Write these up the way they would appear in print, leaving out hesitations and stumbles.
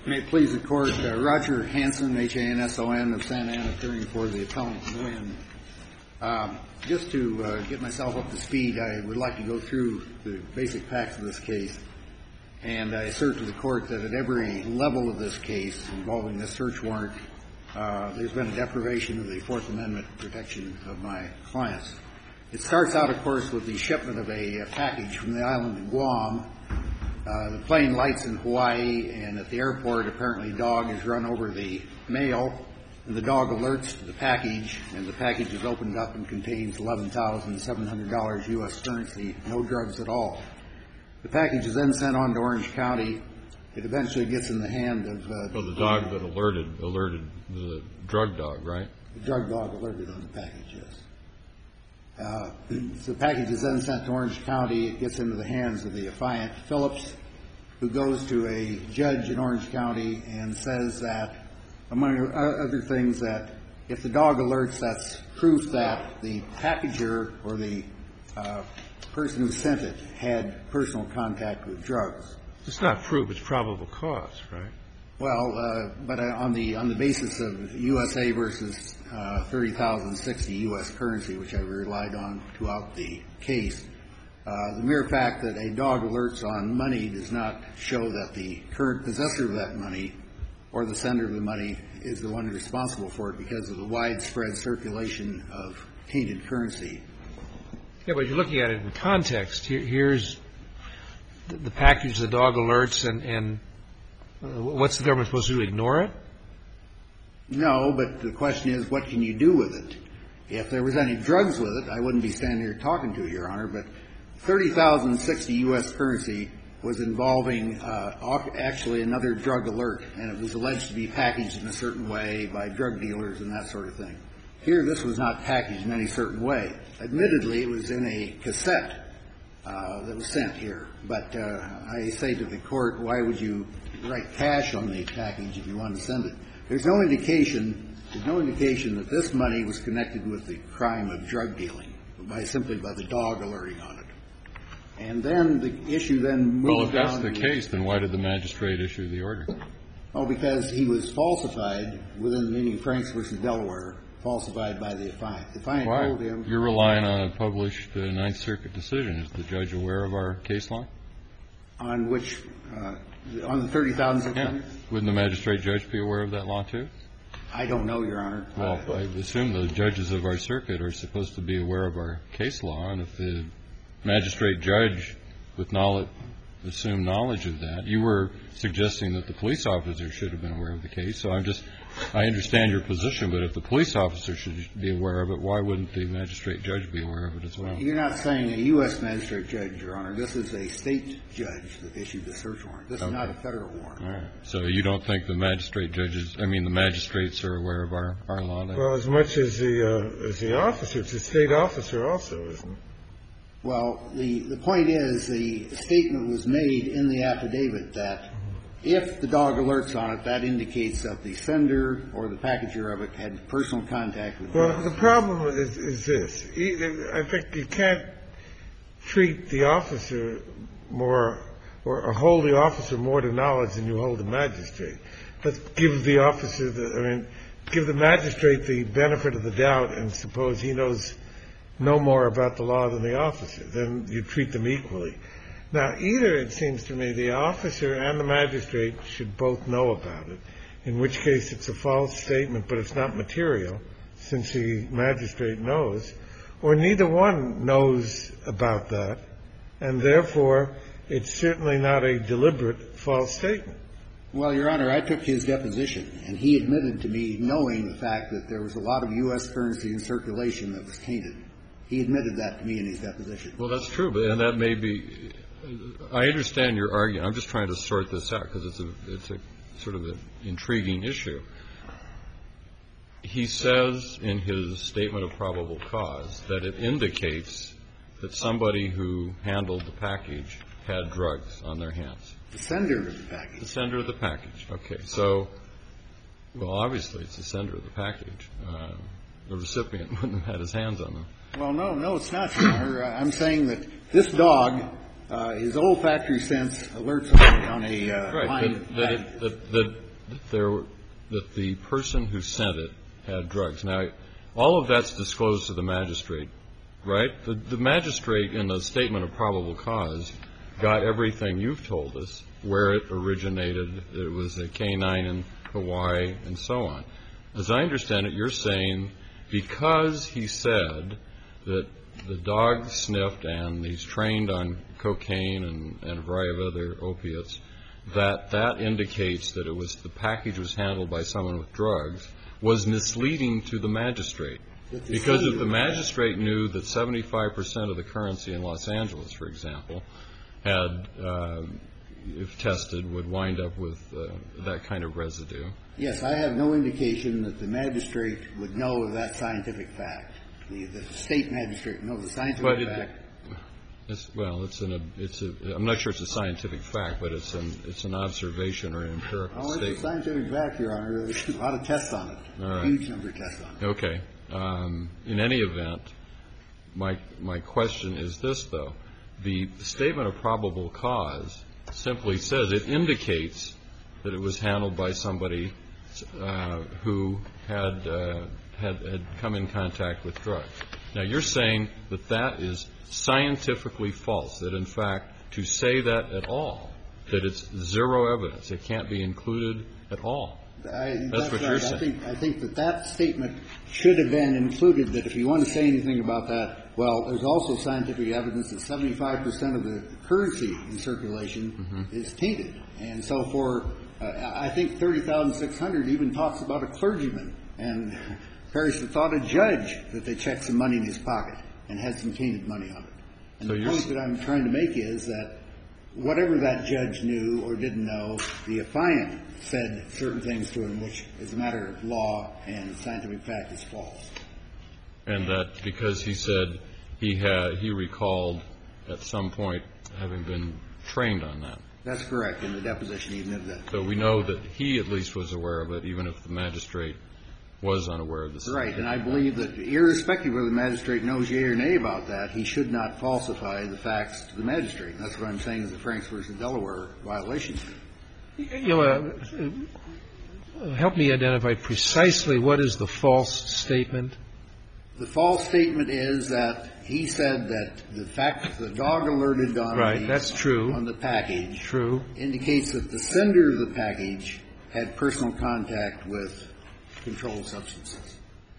May it please the Court, Roger Hanson, Hanson of Santa Ana, appearing for the appellant Nguyen. Just to get myself up to speed, I would like to go through the basic facts of this case. And I assert to the Court that at every level of this case involving this search warrant, there's been a deprivation of the Fourth Amendment protection of my clients. It starts out, of course, with the shipment of a package from the island of Guam. The plane lights in Hawaii, and at the airport, apparently a dog has run over the mail, and the dog alerts to the package, and the package is opened up and contains $11,700 U.S. currency, no drugs at all. The package is then sent on to Orange County. It eventually gets in the hand of the dog that alerted the drug dog, right? The drug dog alerted on the package, yes. So the package is then sent to Orange County. It gets into the hands of the affiant Phillips, who goes to a judge in Orange County and says that, among other things, that if the dog alerts, that's proof that the packager or the person who sent it had personal contact with drugs. It's not proof. It's probable cause, right? Well, but on the basis of USA versus 30,060 U.S. currency, which I relied on throughout the case, the mere fact that a dog alerts on money does not show that the current possessor of that money or the sender of the money is the one responsible for it because of the widespread circulation of tainted currency. Yeah, but you're looking at it in context. Here's the package, the dog alerts, and what's the government supposed to do, ignore it? No, but the question is, what can you do with it? If there was any drugs with it, I wouldn't be standing here talking to you, Your Honor, but 30,060 U.S. currency was involving actually another drug alert, and it was alleged to be packaged in a certain way by drug dealers and that sort of thing. Here, this was not packaged in any certain way. Admittedly, it was in a cassette that was sent here, but I say to the Court, why would you write cash on the package if you want to send it? There's no indication that this money was connected with the crime of drug dealing simply by the dog alerting on it. And then the issue then moved down. Well, if that's the case, then why did the magistrate issue the order? Oh, because he was falsified within the meaning of Franks versus Delaware, falsified by the affiant. The affiant told him. You're relying on a published Ninth Circuit decision. Is the judge aware of our case law? On which? On the 30,000? Yeah. Wouldn't the magistrate judge be aware of that law, too? I don't know, Your Honor. Well, I assume the judges of our circuit are supposed to be aware of our case law, and if the magistrate judge with assumed knowledge of that, you were suggesting that the police officer should have been aware of the case. So I understand your position, but if the police officer should be aware of it, why wouldn't the magistrate judge be aware of it as well? You're not saying a U.S. magistrate judge, Your Honor. This is a state judge that issued the search warrant. This is not a federal warrant. All right. So you don't think the magistrates are aware of our law? Well, as much as the officer. It's a state officer also, isn't it? Well, the point is the statement was made in the affidavit that if the dog alerts on it, that indicates that the sender or the packager of it had personal contact with drugs. Well, the problem is this. I think you can't treat the officer more or hold the officer more to knowledge than you hold the magistrate. Let's give the officer give the magistrate the benefit of the doubt and suppose he knows no more about the law than the officer. Then you treat them equally. Now, either, it seems to me, the officer and the magistrate should both know about it, in which case it's a false statement, but it's not material, since the magistrate knows, or neither one knows about that, and therefore it's certainly not a deliberate false statement. Well, Your Honor, I took his deposition, and he admitted to me knowing the fact that there was a lot of U.S. currency in circulation that was tainted. He admitted that to me in his deposition. Well, that's true, and that may be – I understand your argument. I'm just trying to sort this out because it's a sort of an intriguing issue. He says in his statement of probable cause that it indicates that somebody who handled the package had drugs on their hands. The sender of the package. The sender of the package. Okay. So, well, obviously it's the sender of the package. The recipient wouldn't have had his hands on them. Well, no, it's not, Your Honor. I'm saying that this dog his olfactory sense alerts on a line. That the person who sent it had drugs. Now, all of that's disclosed to the magistrate, right? The magistrate, in the statement of probable cause, got everything you've told us, where it originated, it was a canine in Hawaii, and so on. As I understand it, you're saying because he said that the dog sniffed and he's trained on cocaine and a variety of other opiates, that indicates that the package was handled by someone with drugs, was misleading to the magistrate. Because if the magistrate knew that 75% of the currency in Los Angeles, for example, had, if tested, would wind up with that kind of residue. Yes, I have no indication that the magistrate would know of that scientific fact. The state magistrate knows the scientific fact. I'm not sure it's a scientific fact, but it's an observation or an empirical statement. It's a scientific fact, Your Honor. There's a lot of tests on it. All right. A huge number of tests on it. Okay. In any event, my question is this, though. The statement of probable cause simply says it indicates that it was handled by somebody who had come in contact with drugs. Now, you're saying that that is scientifically false, that, in fact, to say that at all, that it's zero evidence, it can't be included at all. That's what you're saying. I think that statement should have been included, that if you want to say anything about that, well, there's also scientific evidence that 75% of the currency in circulation is tainted. And so I think 30,600 even talks about a clergyman. And Parrish thought a judge that they checked some money in his pocket and had some tainted money on it. And the point that I'm trying to make is that whatever that judge knew or didn't know, the affiant said certain things to him, which, as a matter of law and scientific fact, is false. And that because he said he recalled at some point having been trained on that. That's correct. In the deposition, he admitted that. So we know that he at least was aware of it, even if the magistrate was unaware of this. Right. And I believe that irrespective of the magistrate knows yea or nay about that, he should not falsify the facts to the magistrate. And that's what I'm saying is the Franks v. Delaware violation. Help me identify precisely what is the false statement. The false statement is that he said that the fact that the dog alerted on that's true. On the package True. indicates that the sender of the package had personal contact with controlled substances.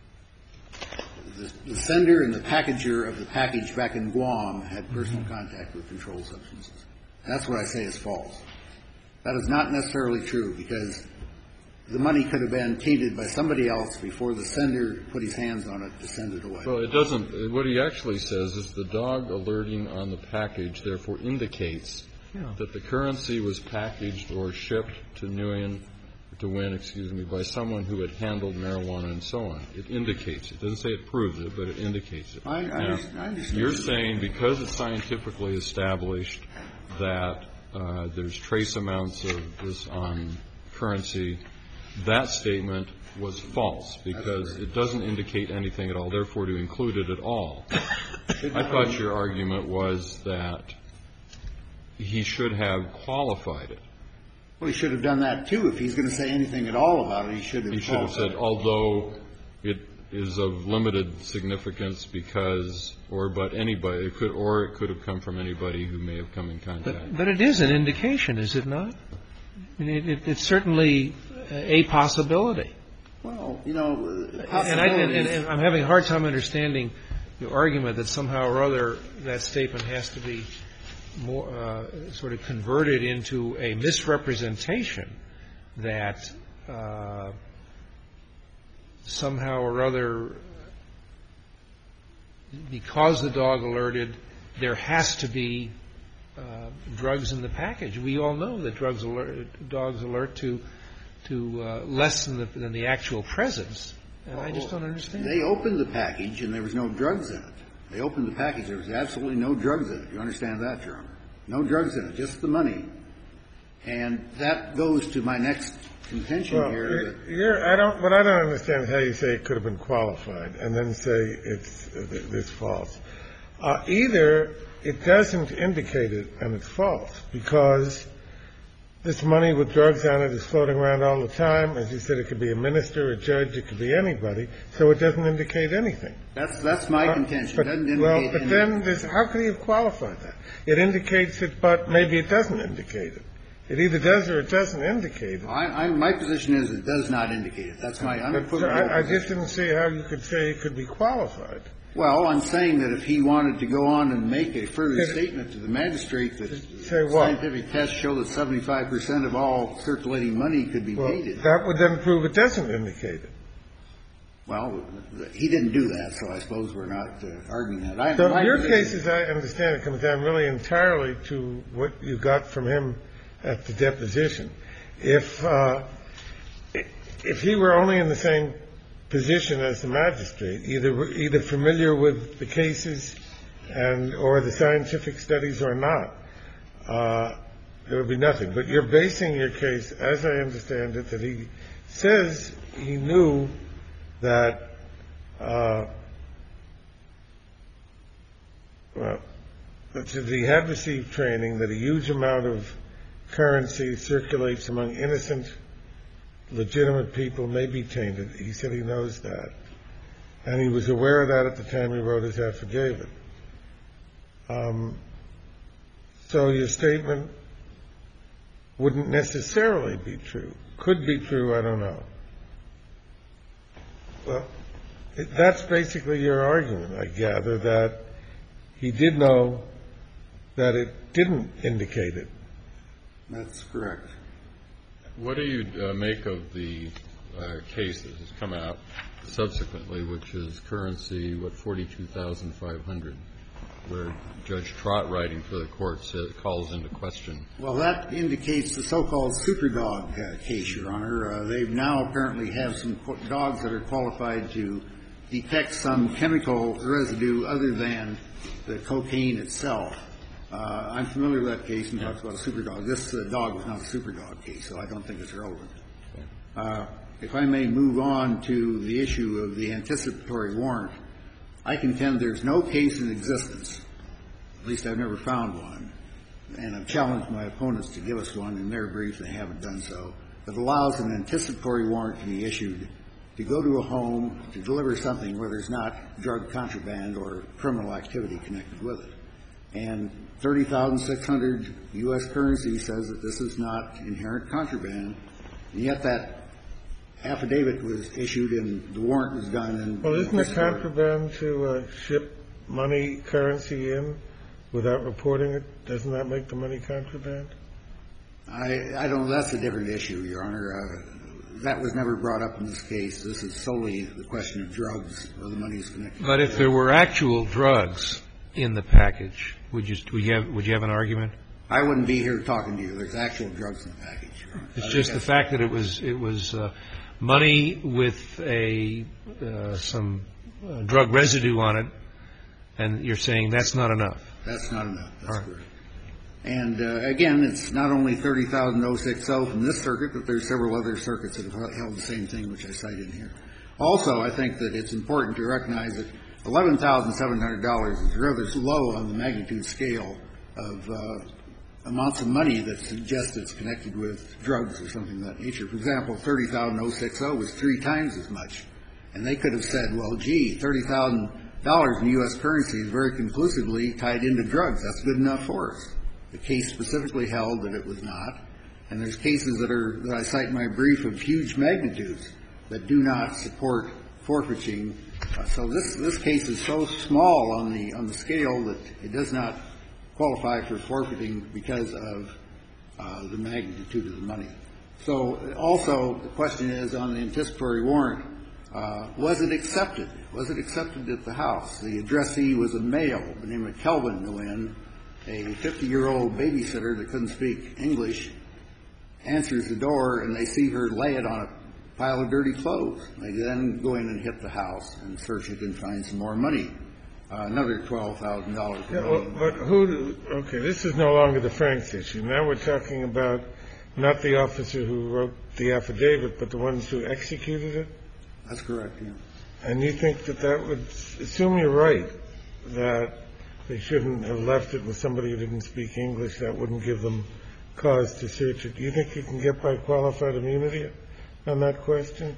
The sender and the packager of the package back in Guam had personal contact with controlled substances. That's what I say is false. That is not necessarily true because the money could have been tainted by somebody else before the sender put his hands on it to send it away. Well, it doesn't. What he actually says is the dog alerting on the package therefore indicates that the currency was packaged or shipped to Wynn, by someone who had handled marijuana and so on. It indicates it. It doesn't say it proves it, but it indicates it. I understand. You're saying because it's scientifically established that there's trace amounts of this on currency, that statement was false because it doesn't indicate anything at all, therefore to include it at all. I thought your argument was that he should have qualified it. Well, he should have done that, too. If he's going to say anything at all about it, he should have said, although it is of limited significance because, but anybody, it could have come from anybody who may have come in contact. But it is an indication, is it not? I mean, it's certainly a possibility. Well, possibilities. And I'm having a hard time understanding the argument that somehow or other that statement has to be more sort of converted into a misrepresentation that somehow or other, because the dog alerted, there has to be drugs in the package. We all know that dogs alert to less than the actual presence, and I just don't understand. They opened the package and there was no drugs in it. They opened the package. There was absolutely no drugs in it. You understand that, Your Honor? No drugs in it, just the money. And that goes to my next contention here. What I don't understand is how you say it could have been qualified and then say it's false. Either it doesn't indicate it, and it's false, because this money with drugs on it is floating around all the time. As you said, it could be a minister, a judge, it could be anybody, so it doesn't indicate anything. That's my contention. It doesn't indicate well, but anything. then how can you have qualified that? It indicates it, but maybe it doesn't indicate it. It either does or it doesn't indicate it. My position is it does not indicate it. That's my unequivocal I just didn't see how you could say it could be qualified. Well, I'm saying that if he wanted to go on and make a further statement to the magistrate that scientific tests show that 75% of all circulating money could be dated. That would then prove it doesn't indicate it. Well, he didn't do that, so I suppose we're not arguing that. So your case, as I understand it, comes down really entirely to what you got from him at the deposition. If he were only in the same position as the magistrate, either familiar with the cases or the scientific studies or not, there would be nothing. But you're basing your case, as I understand it, that he says he knew that he had received training that a huge amount of currency circulates among innocent, legitimate people, may be tainted. He said he knows that. And he was aware of that at the time he wrote his affidavit. So your statement wouldn't necessarily be true. Could be true, I don't know. Well, that's basically your argument, I gather, that he did know that it didn't indicate it. That's correct. What do you make of the case that has come out subsequently, which is currency, 42,500, where Judge Trott, writing for the court, calls into question? Well, that indicates the so-called superdog case, Your Honor. They now apparently have some dogs that are qualified to detect some chemical residue other than the cocaine itself. I'm familiar with that case and talks about a superdog. This dog was not a superdog case, so I don't think it's relevant. If I may move on to the issue of the anticipatory warrant, I contend there's no case in existence, at least I've never found one, and I've challenged my opponents to give us one in their brief. They haven't done so, that allows an anticipatory warrant to be issued to go to a home to deliver something where there's not drug contraband or criminal activity connected with it. And 30,600 U.S. currency says that this is not inherent contraband, and yet that affidavit was issued and the warrant was done. And well, isn't it contraband to ship money, currency in without reporting it? Doesn't that make the money contraband? I don't. That's a different issue, Your Honor. That was never brought up in this case. This is solely the question of drugs, where the money is connected. But if there were actual drugs in the package, would you have an argument? I wouldn't be here talking to you. There's actual drugs in the package, Your Honor. It's just the fact that it was money with some drug residue on it, and you're saying that's not enough. That's not enough. That's right. correct. And again, it's not only 30,060 from this circuit, but there's several other circuits that have held the same thing, which I cited here. Also, I think that it's important to recognize that $11,700 is rather low on the magnitude scale of amounts of money that suggest it's connected with drugs or something of that nature. For example, 30,060 was 3 times as much. And they could have said, well, gee, $30,000 in U.S. currency is very conclusively tied into drugs. That's good enough for us. The case specifically held that it was not. And there's cases that I cite in my brief of huge magnitudes that do not support forfeiting. So this case is so small on the scale that it does not qualify for forfeiting because of the magnitude of the money. So also the question is on the anticipatory warrant, was it accepted? Was it accepted at the house? The addressee was a male by the name of Kelvin Nguyen, a 50-year-old babysitter that couldn't speak English, answers the door, and they see her lay it on a pile of dirty clothes. They then go in and hit the house and search it and find some more money, another $12,000. Yeah, well, but okay, this is no longer the Franks issue. Now we're talking about not the officer who wrote the affidavit, but the ones who executed it? That's correct, yeah. And you think that would assume you're right, that they shouldn't have left it with somebody who didn't speak English. That wouldn't give them cause to search it. Do you think you can get by qualified immunity on that question?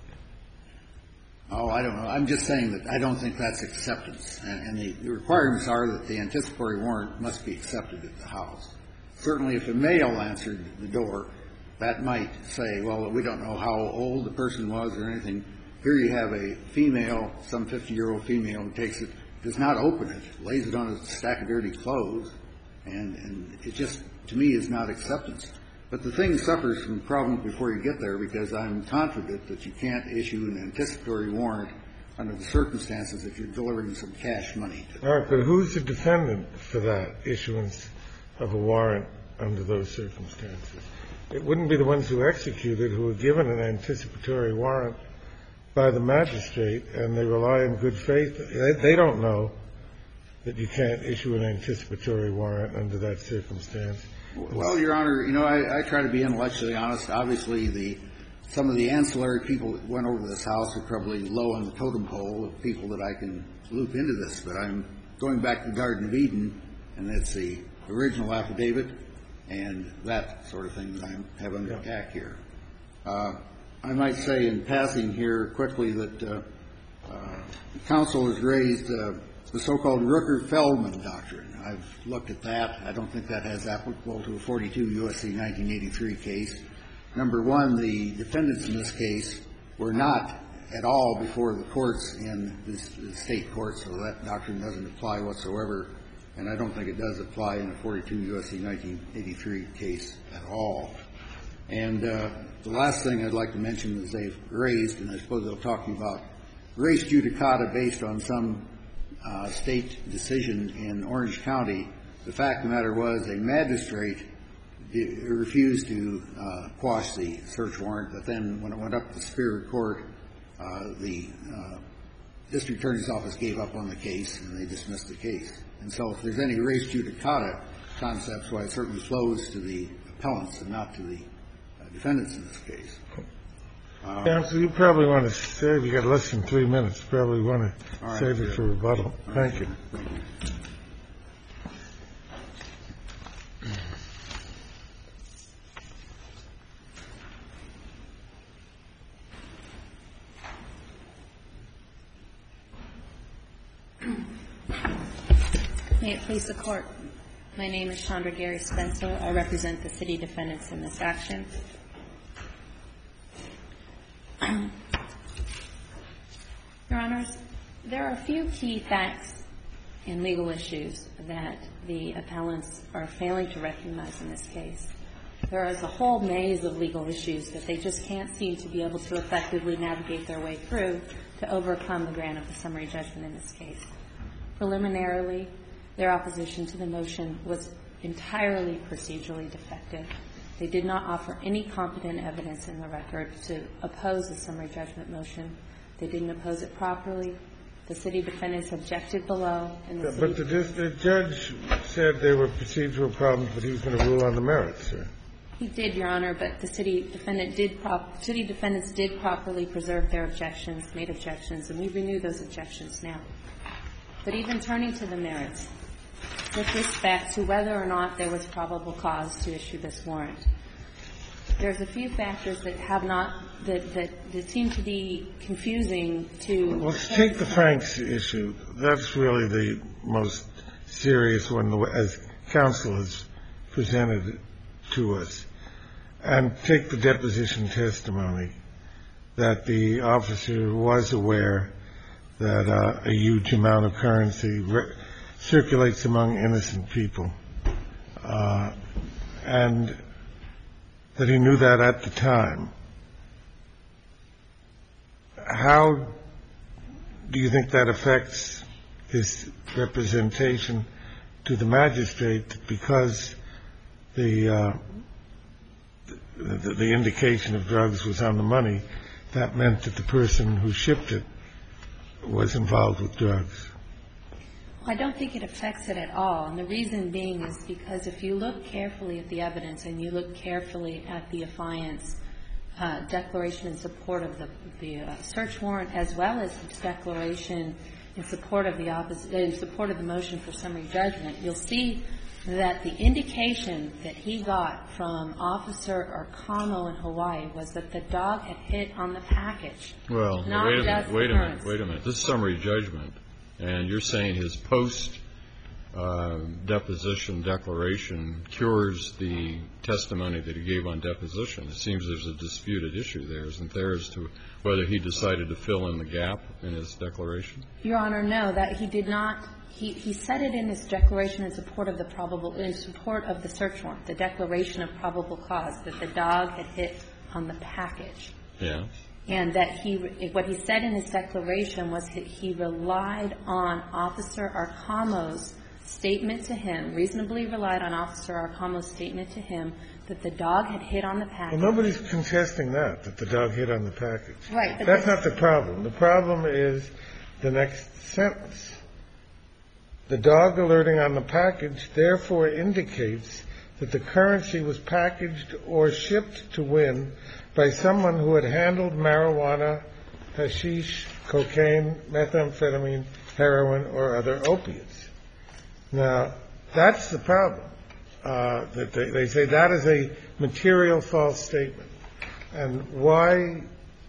Oh, I don't know. I'm just saying that I don't think that's acceptance. And the requirements are that the anticipatory warrant must be accepted at the house. Certainly if a male answered the door, that might say, well, we don't know how old the person was or anything. Here you have a female, some 50-year-old female who takes it, does not open it, lays it on a stack of dirty clothes, and it just, to me, is not acceptance. But the thing suffers from problems before you get there, because I'm confident that you can't issue an anticipatory warrant under the circumstances if you're delivering some cash money. All right, but who's the defendant for that issuance of a warrant under those circumstances? It wouldn't be the ones who executed, who were given an anticipatory warrant by the magistrate, and they rely on good faith. They don't know that you can't issue an anticipatory warrant under that circumstance. Well, Your Honor, you know, I try to be intellectually honest. Obviously, some of the ancillary people that went over to this house are probably low on the totem pole of people that I can loop into this. But I'm going back to the Garden of Eden, and it's the original affidavit and that sort of thing that I have under attack here. I might say in passing here quickly that counsel has raised the so-called Rooker-Feldman doctrine. I've looked at that. I don't think that has applicable to a 42 U.S.C. 1983 case. Number one, the defendants in this case were not at all before the courts in the state courts, so that doctrine doesn't apply whatsoever, and I don't think it does apply in a 42 U.S.C. 1983 case at all. And the last thing I'd like to mention is they've raised, and I suppose they'll talk about res judicata based on some state decision in Orange County. The fact of the matter was a magistrate refused to quash the search warrant, but then when it went up to Superior Court, the district attorney's office gave up on the case and they dismissed the case. And so if there's any res judicata concepts, why it certainly flows to the appellants and not to the defendants in this case. Counsel, you probably want to save, you got less than 3 minutes, probably want to save it for rebuttal. Thank you. May it please the Court. My name is Chandra Gary Spencer. I represent the city defendants in this action. Your Honors, there are a few key facts and legal issues that the appellants are failing to recognize in this case. There is a whole maze of legal issues that they just can't seem to be able to effectively navigate their way through to overcome the grant of the summary judgment in this case. Preliminarily, their opposition to the motion was entirely procedurally defective. They did not offer any competent evidence in the record to oppose the summary judgment motion. They didn't oppose it properly. The city defendants objected below. And the judge said there were procedural problems, but he was going to rule on the merits, sir. He did, Your Honor, but the city defendants did properly preserve their objections, made objections, and we renew those objections now. But even turning to the merits, with respect to whether or not there was probable cause to issue this warrant, there's a few factors that have not that seem to be confusing to. Well, let's take the Franks issue. That's really the most serious one, as counsel has presented to us. And take the deposition testimony that the officer was aware that a huge amount of currency circulates among innocent people, and that he knew that at the time. How do you think that affects his representation to the magistrate, because the indication of drugs was on the money? That meant that the person who shipped it was involved with drugs. I don't think it affects it at all. And the reason being is because if you look carefully at the evidence and you look carefully at the affiant's declaration in support of the search warrant, as well as his declaration in support of the motion for summary judgment, you'll see that the indication that he got from Officer Arcano in Hawaii was that the dog had hit on the package. Well, wait a minute. This is summary judgment, and you're saying his post-deposition declaration cures the testimony that he gave on deposition. It seems there's a disputed issue there, isn't there, as to whether he decided to fill in the gap in his declaration? Your Honor, no, that he did not. He said it in his declaration in support of the search warrant, the declaration of probable cause, that the dog had hit on the package. Yeah. And that what he said in his declaration was that he relied on Officer Arcamo's statement to him, reasonably relied on Officer Arcamo's statement to him that the dog had hit on the package. Well, nobody's contesting that the dog hit on the package. Right. But that's not the problem. The problem is the next sentence. The dog alerting on the package therefore indicates that the currency was packaged or shipped to Wynn by someone who had handled marijuana, hashish, cocaine, methamphetamine, heroin, or other opiates. Now, that's the problem. That they say that is a material false statement. And why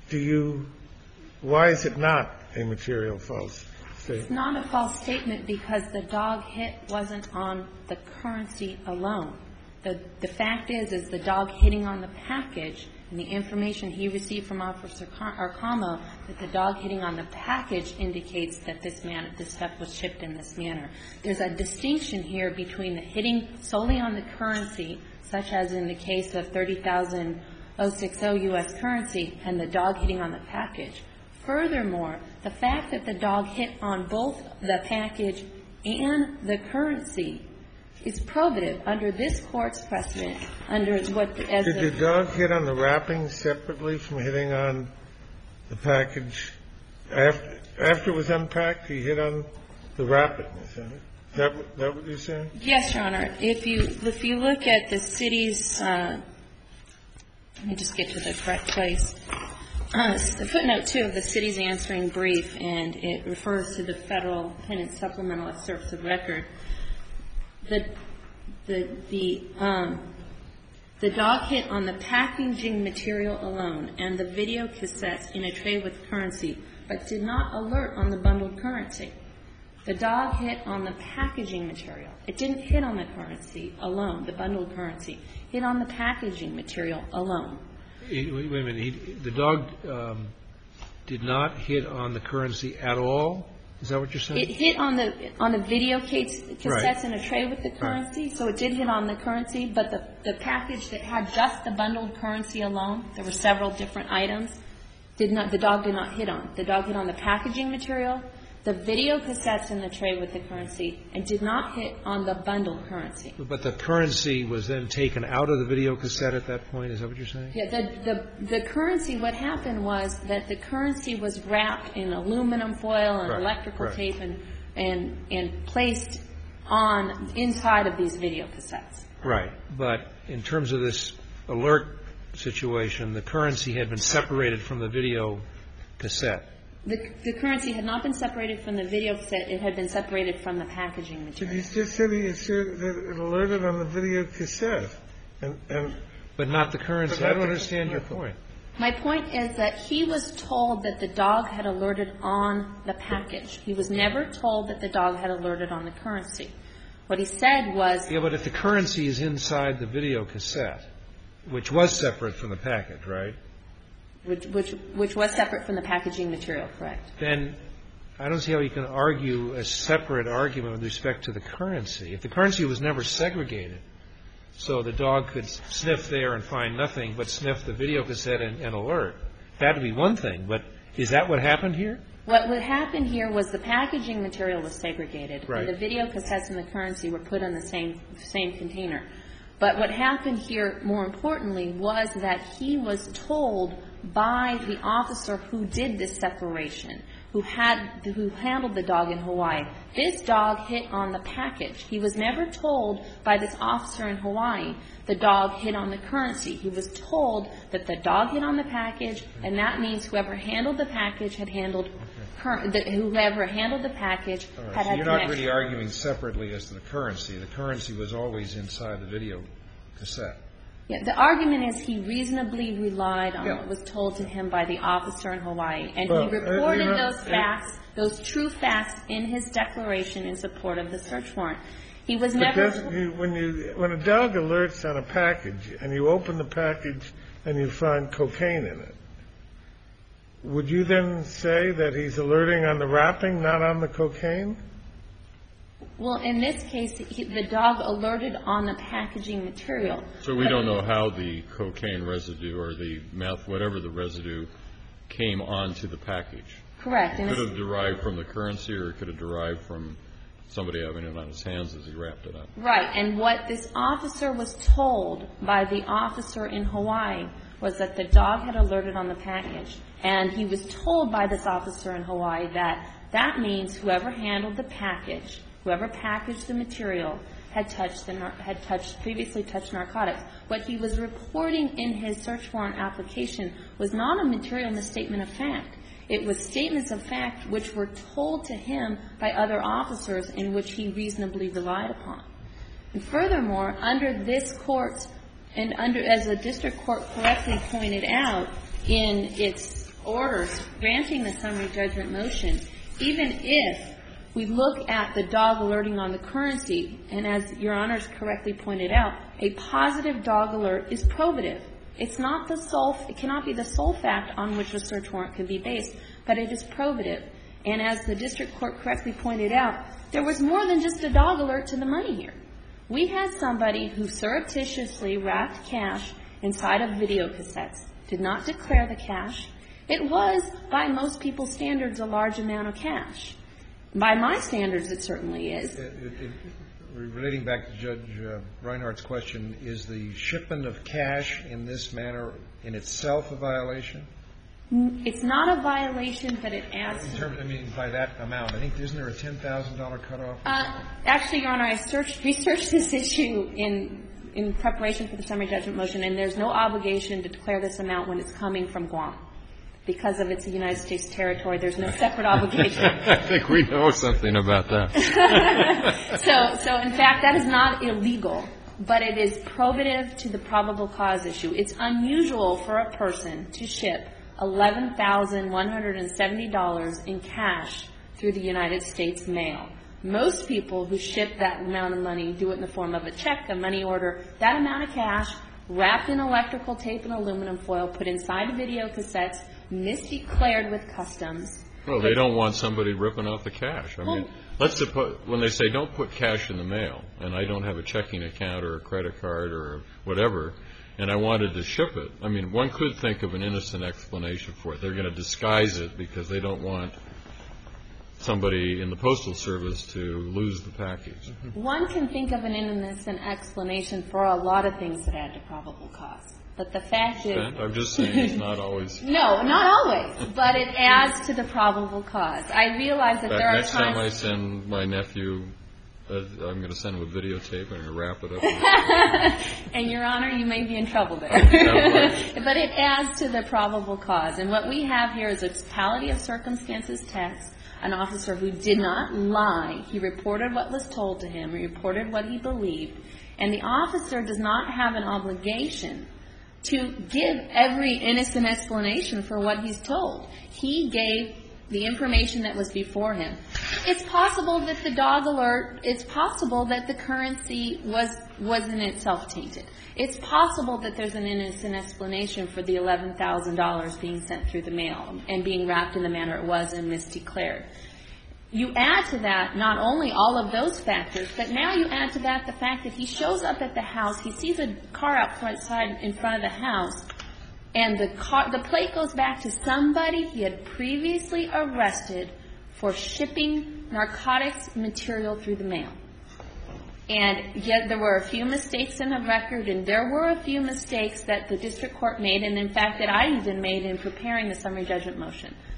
is it not a material false statement? It's not a false statement because the dog hit wasn't on the currency alone. The fact is the dog hitting on the package and the information he received from Officer Arcamo that the dog hitting on the package indicates that this stuff was shipped in this manner. There's a distinction here between the hitting solely on the currency, such as in the case of 30,060 U.S. currency, and the dog hitting on the package. Furthermore, the fact that the dog hit on both the package and the currency is probative under this Court's precedent, under what as Did the dog hit on the wrapping separately from hitting on the package? After it was unpacked, he hit on the wrapping, is that what you're saying? Yes, Your Honor. If you look at the city's let me just get to the correct place. Footnote 2 of the city's answering brief, and it refers to the Federal Penitent Supplemental Excerpts of Record. The dog hit on the packaging material alone and the video cassettes in a tray with currency, but did not alert on the bundled currency. The dog hit on the packaging material. It didn't hit on the currency alone, the bundled currency. It hit on the packaging material alone. Wait a minute. The dog did not hit on the currency at all? Is that what you're saying? It hit on the video cassettes in a tray with the currency, so it did hit on the currency, but the package that had just the bundled currency alone, there were several different items, the dog did not hit on. The dog hit on the packaging material, the video cassettes in the tray with the currency, and did not hit on the bundled currency. But the currency was then taken out of the video cassette at that point? Is that what you're saying? Yeah, the currency, what happened was that the currency was wrapped in aluminum foil and electrical tape and placed on inside of these video cassettes. Right. But in terms of this alert situation, the currency had been separated from the video cassette. The currency had not been separated from the video cassette. It had been separated from the packaging material. But you just said it alerted on the video cassette. But not the currency. I don't understand your point. My point is that he was told that the dog had alerted on the package. He was never told that the dog had alerted on the currency. What he said was... Yeah, but if the currency is inside the video cassette, which was separate from the package, right? Which was separate from the packaging material, correct. Then I don't see how you can argue a separate argument with respect to the currency. If the currency was never segregated, so the dog could sniff there and find nothing but sniff the video cassette and alert, that would be one thing. But is that what happened here? What happened here was the packaging material was segregated. Right. And the video cassettes and the currency were put in the same container. But what happened here, more importantly, was that he was told by the officer who did this separation, who handled the dog in Hawaii. This dog hit on the package. He was never told by this officer in Hawaii the dog hit on the currency. He was told that the dog hit on the package, and that means whoever handled the package had handled whoever handled the package had So you're not connection. really arguing separately as to the currency. The currency was always inside the video cassette. Yeah, the argument is he reasonably relied on what was told to him by the officer in Hawaii, and he reported those facts, those true facts, in his declaration in support of the search warrant. He was never. When a dog alerts on a package and you open the package and you find cocaine in it, would you then say that he's alerting on the wrapping, not on the cocaine? Well, in this case, the dog alerted on the packaging material. So we don't know how the cocaine residue or the meth, whatever the residue, came onto the package. Correct. It could have derived from the currency, or it could have derived from somebody having it on his hands as he wrapped it up. Right. And what this officer was told by the officer in Hawaii was that the dog had alerted on the package. And he was told by this officer in Hawaii that that means whoever handled the package, whoever packaged the material, had previously touched narcotics. What he was reporting in his search warrant application was not a material misstatement of fact. It was statements of fact which were told to him by other officers in which he reasonably relied upon. And furthermore, under this court's, and as the district court correctly pointed out in its orders granting the summary judgment motion, even if we look at the dog alerting on the currency, and as Your Honors correctly pointed out, a positive dog alert is probative. It's not the sole, it cannot be the sole fact on which a search warrant can be based, but it is probative. And as the district court correctly pointed out, there was more than just a dog alert to the money here. We had somebody who surreptitiously wrapped cash inside of video cassettes, did not declare the cash. It was, by most people's standards, a large amount of cash. By my standards, it certainly is. Relating back to Judge Reinhardt's question, is the shipment of cash in this manner in itself a violation? It's not a violation, but it adds in terms, I mean, by that amount. I think, isn't there a $10,000 cutoff? Actually, Your Honor, I researched this issue in preparation for the summary judgment motion, and there's no obligation to declare this amount when it's coming from Guam. Because of its United States territory, there's no separate obligation. I think we know something about that. So in fact, that is not illegal, but it is probative to the probable cause issue. It's unusual for a person to ship $11,170 in cash through the United States mail. Most people who ship that amount of money do it in the form of a check, a money order, that amount of cash wrapped in electrical tape and aluminum foil, put inside video cassettes, misdeclared with customs. Well, they don't want somebody ripping off the cash. I mean, let's suppose when they say don't put cash in the mail, and I don't have a checking account or a credit card or whatever, and I wanted to ship it, I mean, one could think of an innocent explanation for it. They're going to disguise it because they don't want somebody in the Postal Service to lose the package. One can think of an innocent explanation for a lot of things that add to probable cause. But the fact is... I'm just saying it's not always... No, not always. But it adds to the probable cause. I realize that there are next times... time I send my nephew, I'm going to send him a videotape and wrap it up. And, Your Honor, you may be in trouble there. But it adds to the probable cause. And what we have here is a totality of circumstances test. An officer who did not lie. He reported what was told to him. He reported what he believed. And the officer does not have an obligation to give every innocent explanation for what he's told. He gave the information that was before him. It's possible that the dog alert, it's possible that the currency was in itself tainted. It's possible that there's an innocent explanation for the $11,000 being sent through the mail and being wrapped in the manner it was and misdeclared. You add to that not only all of those factors, but now you add to that the fact that he shows up at the house, he sees a car outside in front of the house, and the plate goes back to somebody he had previously arrested for shipping narcotics material through the mail. And yet there were a few mistakes in the record, and there were a few mistakes that the district court made, and in fact that I even made in preparing the summary judgment motion.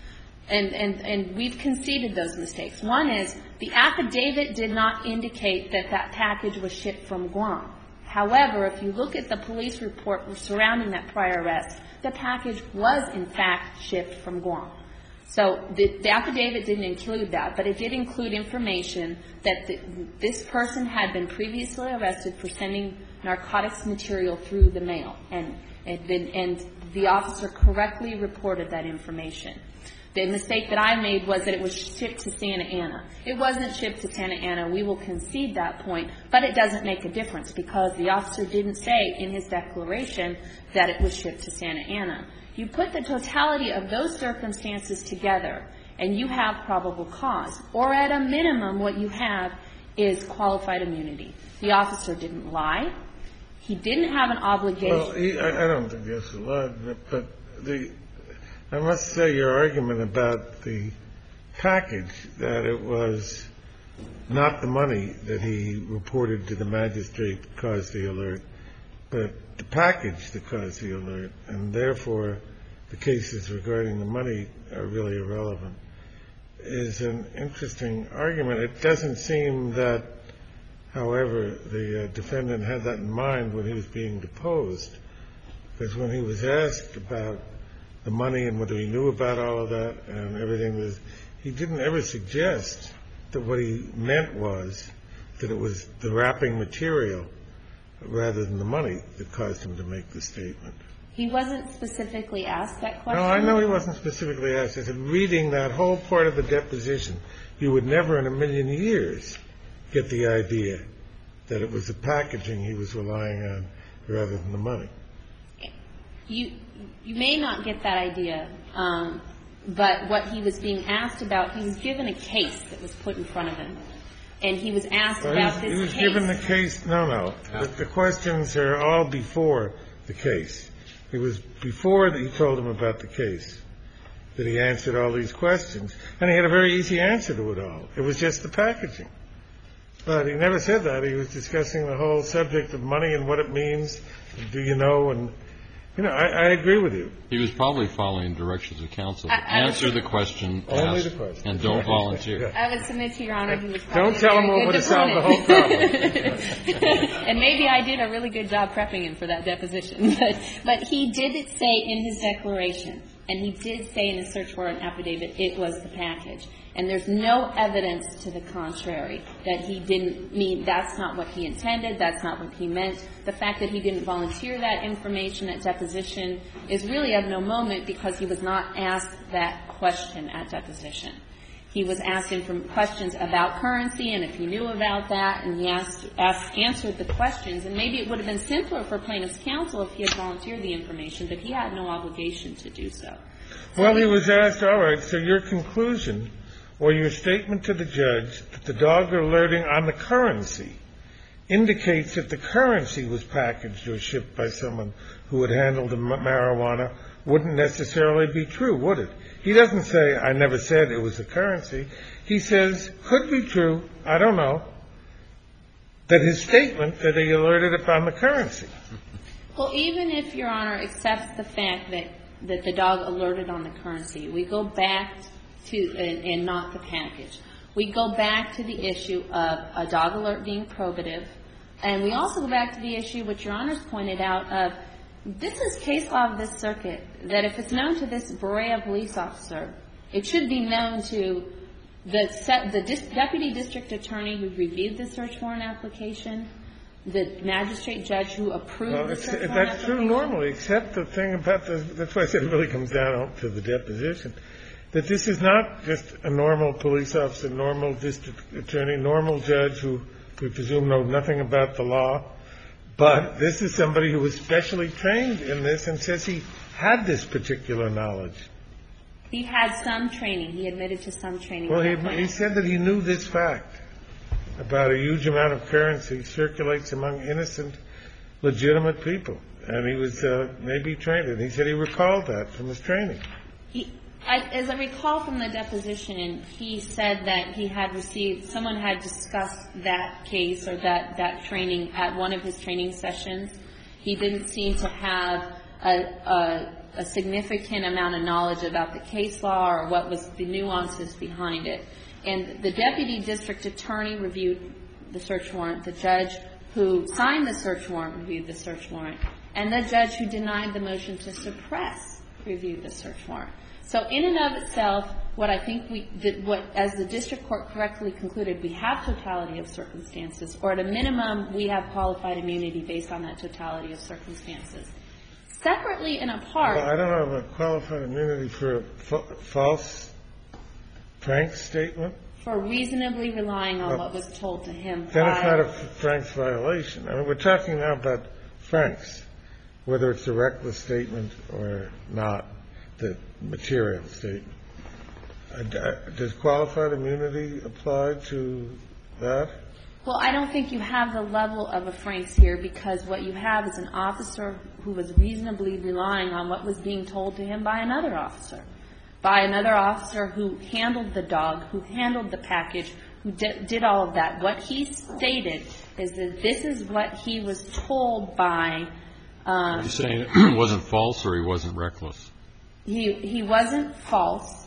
And we've conceded those mistakes. One is the affidavit did not indicate that that package was shipped from Guam. However, if you look at the police report surrounding that prior arrest, the package was, in fact, shipped from Guam. So the affidavit didn't include that, but it did include information that this person had been previously arrested for sending narcotics material through the mail, and the officer correctly reported that information. The mistake that I made was that it was shipped to Santa Ana. It wasn't shipped to Santa Ana. We will concede that point, but it doesn't make a difference because the officer didn't say in his declaration that it was shipped to Santa Ana. You put the totality of those circumstances together, and you have probable cause. Or at a minimum, what you have is qualified immunity. The officer didn't lie. He didn't have an obligation. Well, I don't think that's a lie, but I must say your argument about the package, that it was not the money that he reported to the magistrate that caused the alert, but the package that caused the alert, and therefore the cases regarding the money are really irrelevant, is an interesting argument. It doesn't seem that, however, the defendant had that in mind when he was being deposed, because when he was asked about the money and whether he knew about all of that and everything, he didn't ever suggest that what he meant was that it was the wrapping material rather than the money that caused him to make the statement. He wasn't specifically asked that question? No, I know he wasn't specifically asked. I said, reading that whole part of the deposition, you would never in a million years get the idea that it was the packaging he was relying on rather than the money. You may not get that idea, but what he was being asked about, he was given a case that was put in front of him, and he was asked about this case. He was given the case. No. The questions are all before the case. It was before that he told him about the case that he answered all these questions, and he had a very easy answer to it all. It was just the packaging. But he never said that. He was discussing the whole subject of money and what it means, and do you know, and I agree with you. He was probably following directions of counsel. Answer the question, only ask, the question, and don't volunteer. I would submit to Your Honor he was probably don't tell him over to solve the whole problem. And maybe I did a really good job prepping him for that deposition. But he did say in his declaration, and he did say in his search warrant affidavit, it was the package. And there's no evidence to the contrary, that he didn't mean that's not what he intended, that's not what he meant. The fact that he didn't volunteer that information at deposition is really of no moment because he was not asked that question at deposition. He was asked questions about currency and if he knew about that, and he answered the questions. And maybe it would have been simpler for plaintiff's counsel if he had volunteered the information, but he had no obligation to do so. Well, he was asked, all right, so your conclusion or your statement to the judge that the dog alerting on the currency indicates that the currency was packaged or shipped by someone who had handled the marijuana wouldn't necessarily be true, would it? He doesn't say, I never said it was the currency. He says, could be true, I don't know, that his statement that he alerted upon the currency. Well, even if Your Honor accepts the fact that the dog alerted on the currency, we go back to, and not the package. We go back to the issue of a dog alert being probative, and we also go back to the issue, which Your Honor's pointed out, of this is case law of this circuit, that if it's known to this Berea police officer, it should be known to the deputy district attorney who reviewed the search warrant application, the magistrate judge who approved the search warrant application. That's true normally, except the thing about that's why I said it really comes down to the deposition, that this is not just a normal police officer, normal district attorney, normal judge who we presume know nothing about the law, but this is somebody who was specially trained in this and says he had this particular knowledge. He had some training. He admitted to some training. Well, he said that he knew this fact about a huge amount of currency circulates among innocent, legitimate people, and he was maybe trained in it. He said he recalled that from his training. As I recall from the deposition, he said that he had received, someone had discussed that case or that training at one of his training sessions. He didn't seem to have a significant amount of knowledge about the case law or what was the nuances behind it. And the deputy district attorney reviewed the search warrant. The judge who signed the search warrant reviewed the search warrant. And the judge who denied the motion to suppress reviewed the search warrant. So in and of itself, what I think we did, as the district court correctly concluded, we have totality of circumstances, or at a minimum, we have qualified immunity based on that totality of circumstances. Separately and apart. Well, I don't know about qualified immunity for a false Frank's statement. For reasonably relying on what was told to him. Then it's not a Frank's violation. I mean, we're talking now about Frank's, whether it's a reckless statement or not, the material statement. Does qualified immunity apply to that? Well, I don't think you have the level of a Frank's here, because what you have is an officer who was reasonably relying on what was being told to him by another officer who handled the dog, who handled the package, who did all of that. What he stated is that this is what he was told by. Are you saying it wasn't false or he wasn't reckless? He wasn't false.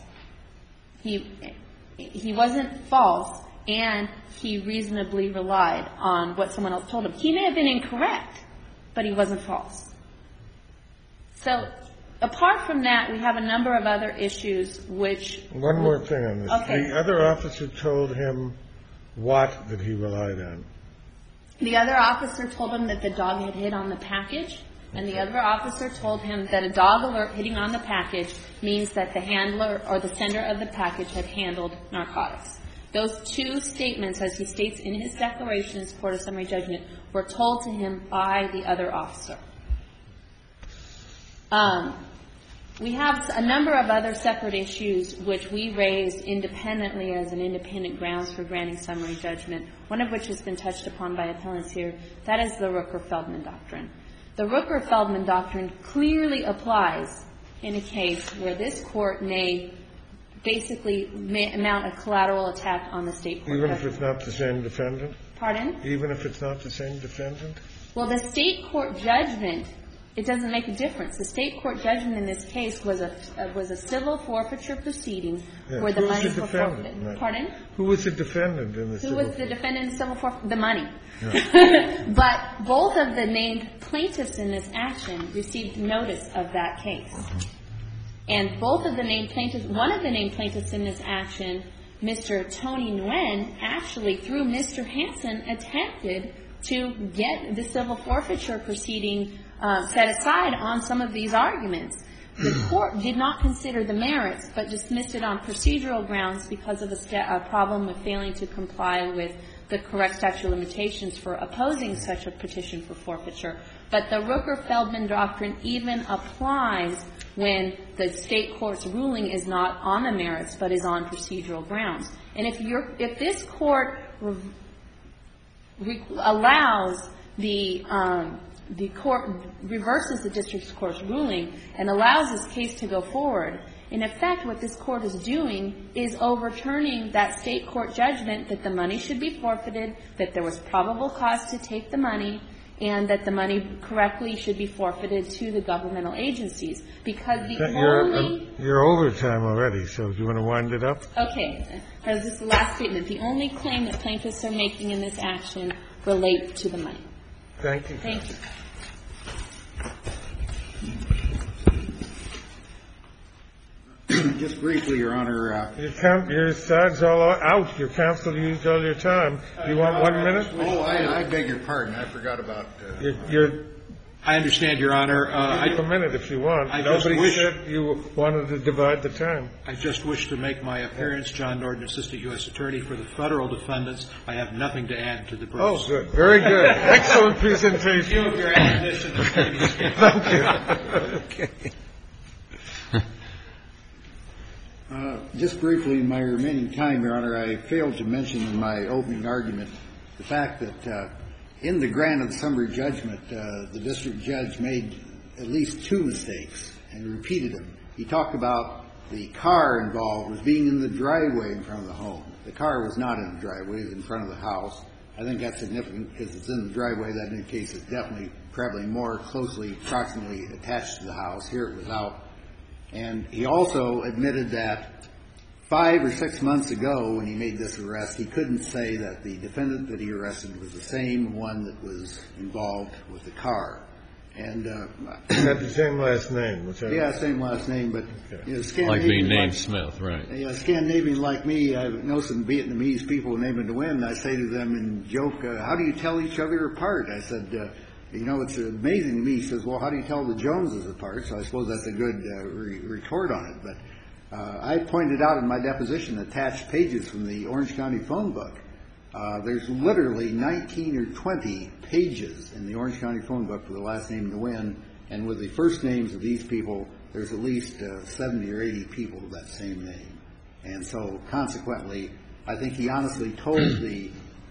He wasn't false, and he reasonably relied on what someone else told him. He may have been incorrect, but he wasn't false. So apart from that, we have a number of other issues which. One more thing on this. Okay. The other officer told him what that he relied on? The other officer told him that the dog had hit on the package, and the other officer told him that a dog alert hitting on the package means that the handler or the sender of the package had handled narcotics. Those two statements, as he states in his declaration in support of summary judgment, were told to him by the other officer. We have a number of other separate issues which we raised independently as an independent grounds for granting summary judgment, one of which has been touched upon by appellants here. That is the Rooker-Feldman doctrine. The Rooker-Feldman doctrine clearly applies in a case where this court may basically mount a collateral attack on the state court. Even if it's not the same defendant? Pardon? Even if it's not the same defendant? Well, the state court judgment, it doesn't make a difference. The state court judgment in this case was a civil forfeiture proceeding where the money was forfeited. Pardon? Who was the defendant in the civil? Who was the defendant in the civil forfeiture? The money. Yeah. But both of the named plaintiffs in this action received notice of that case. And both of the named plaintiffs, one of the named plaintiffs in this action, Mr. Tony Nguyen, actually, through Mr. Hansen, attempted to get the civil forfeiture proceeding set aside on some of these arguments. The court did not consider the merits, but dismissed it on procedural grounds because of a problem of failing to comply with the correct statute of limitations for opposing such a petition for forfeiture. But the Rooker-Feldman doctrine even applies when the state court's ruling is not on the merits, but is on procedural grounds. And if this court allows the court reverses the district court's ruling and allows this case to go forward, in effect what this court is doing is overturning that state court judgment that the money should be forfeited, that there was probable cause to take the money, and that the money correctly should be forfeited to the governmental agencies. Because You're over time already, so do you want to wind it up? Okay. This is the last statement. The only claim that plaintiffs are making in this action relate to the money. Thank you. Thank you. Just briefly, Your Honor. Your side's all out. Your counsel used all your time. Do you want 1 minute? Oh, I beg your pardon. I forgot about I understand, Your Honor. I'll give you a minute if you want. Nobody said you wanted to divide the time. I just wish to make my appearance, John Norton, Assistant U.S. Attorney for the federal defendants. I have nothing to add to the briefs. Oh, good. Very good. Excellent presentation. You have your admonition. Thank you. Okay. Just briefly, in my remaining time, Your Honor, I failed to mention in my opening argument the fact that in the grant of the summary judgment, the district judge made at least 2 mistakes and repeated them. He talked about the car involved was being in the driveway in front of the home. The car was not in the driveway. It was in front of the house. I think that's significant because it's in the driveway. That indicates it's definitely, probably more closely, proximately attached to the house. Here it was out. And he also admitted that 5 or 6 months ago when he made this arrest, he couldn't say that the defendant that he arrested was the same one that was involved with the car. And had the same last name. Yeah, same last name, but like being named Smith, right? Scandinavian like me, I know some Vietnamese people named Nguyen. I say to them in joke, "How do you tell each other apart?" I said, it's amazing to me. He says, "Well, how do you tell the Joneses apart?" So I suppose that's a good retort on it. But I pointed out in my deposition attached pages from the Orange County phone book. There's literally 19 or 20 pages in the Orange County phone book for the last name Nguyen, and with the first names of these people, there's at least 70 or 80 people with that same name. And so, consequently, I think he honestly told the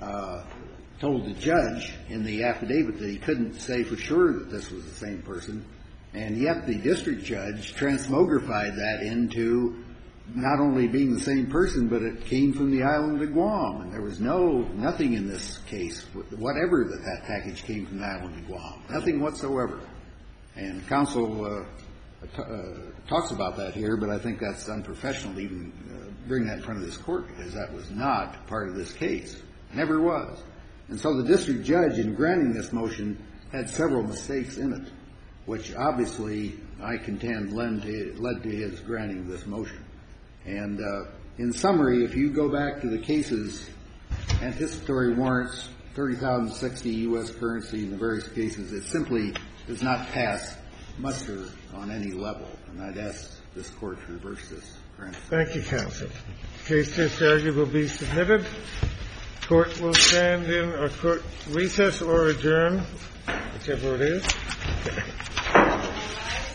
judge in the affidavit that he couldn't say for sure that this was the same person, and yet the district judge transmogrified that into not only being the same person, but it came from the island of Guam. And there was nothing in this case, whatever that package came from the island of Guam. Nothing whatsoever. And counsel talks about that here, but I think that's unprofessional to even bring that in front of this court, because that was not part of this case. Never was. And so the district judge, in granting this motion, had several mistakes in it, which obviously I contend led to his granting this motion. And in summary, if you go back to the cases, anticipatory warrants, 30,060 U.S. currency in the various cases, it simply does not pass muster on any level. And I'd ask this court to reverse this. Thank you, counsel. The case just argued will be submitted. Court will stand in a court recess or adjourn, whichever it is.